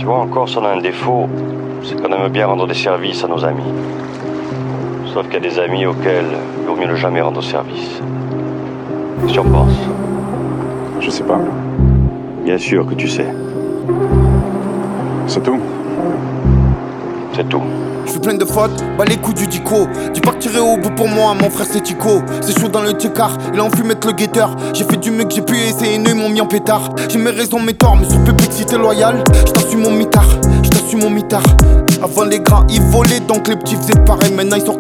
Tu vois, en Corse, on a un défaut, c'est qu'on aime bien rendre des services à nos amis. Sauf qu'il y a des amis auxquels il vaut mieux ne jamais rendre service. Qu'est-ce que tu en penses? Je sais pas. Bien sûr que tu sais. C'est tout. C'est tout. Je suis plein de fautes, bas les coups du dico. Tu partirais au bout pour moi, mon frère c'est Tico. C'est chaud dans le car il a envie de mettre le guetteur. J'ai fait du mieux que j'ai pu essayer, ils m'ont mis en pétard. J'ai mes raisons, mes torts, mais sur public si t'es loyal, je t'assume mon mitard, je t'assume mon mitard. Avant les grands ils volaient, donc les petits faisaient pareil. Maintenant ils sortent